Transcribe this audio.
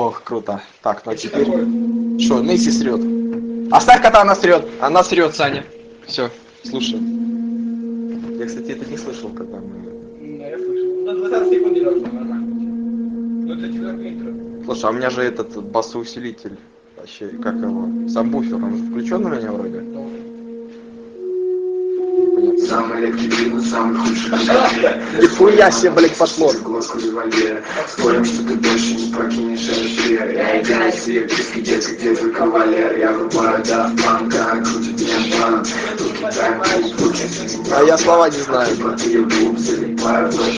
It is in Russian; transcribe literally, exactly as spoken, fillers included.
Ох, круто. Так, ну а теперь... Что, Несси срет. Оставь кота, она срет. Она срет, Саня. Все, слушай. Я, кстати, это не слышал, когда мы... Ну, я слышал. На двадцать секунд не должно нормально быть. Ну, для четвертого интро. Слушай, а у меня же этот басоусилитель. Вообще, как его? Сабвуфер, он же включен у меня вроде? Самый легкий, самый худший. Нихуя себе, блядь, пошло. Спорим, что ты больше не покинешь эфир. Я иду на сир, диски детки, где твой кавалер. Я врубаю да панка, крутит мне план. А я слова не знаю.